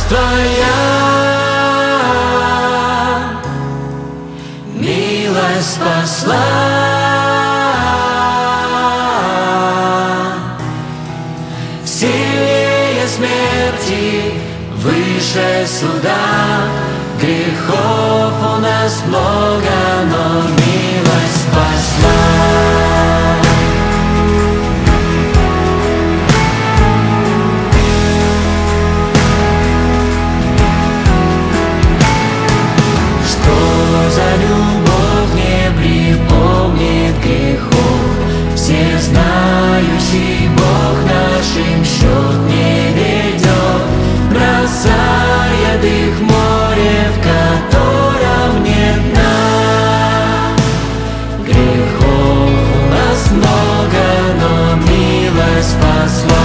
Твоя милость спасла, сильнее смерти, выше суда. Грехов у нас много, но милость спасла. За любовь не припомнит грехов, всезнающий Бог нашим счет не ведет, бросает их в море, в котором нет дна. Грехов у нас много, но милость спасла.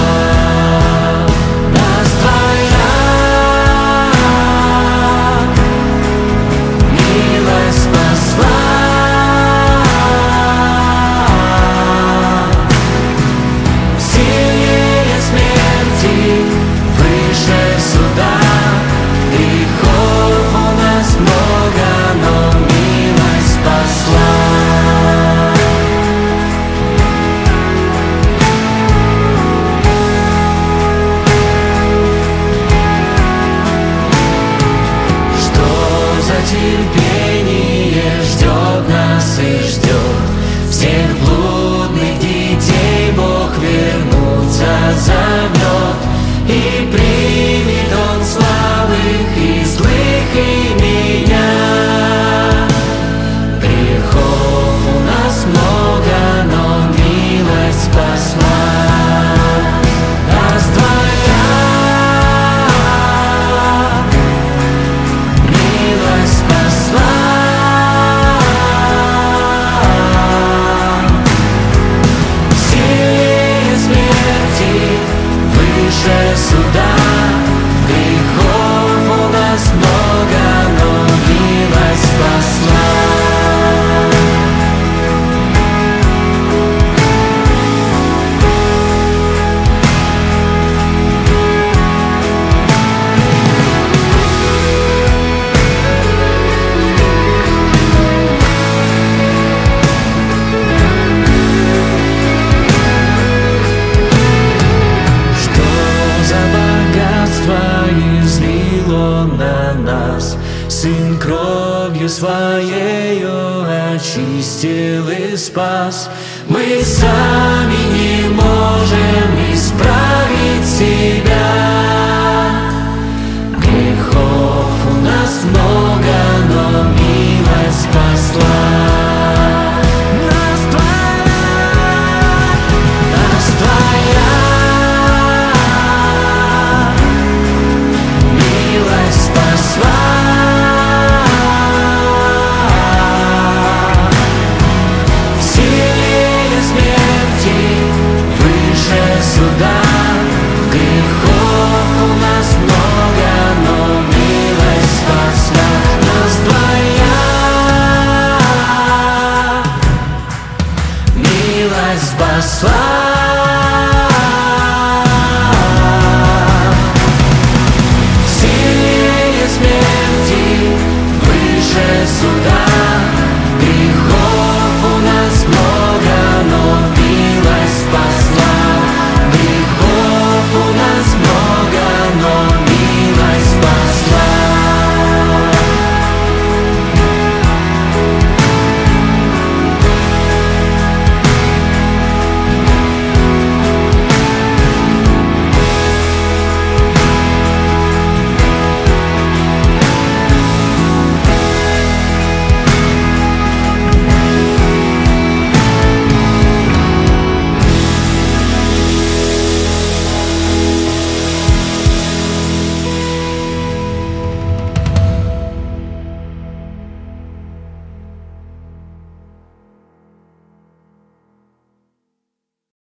Терпение ждет нас и ждет всех блудных детей. Бог вернуться зовет, и примет Он слабых и злых, и меня. Грехов у нас много, но милость спасла. Суда. Грехов у нас много, но милость спасла. На нас Сын кровью Своею очистил и спас. Мы сами не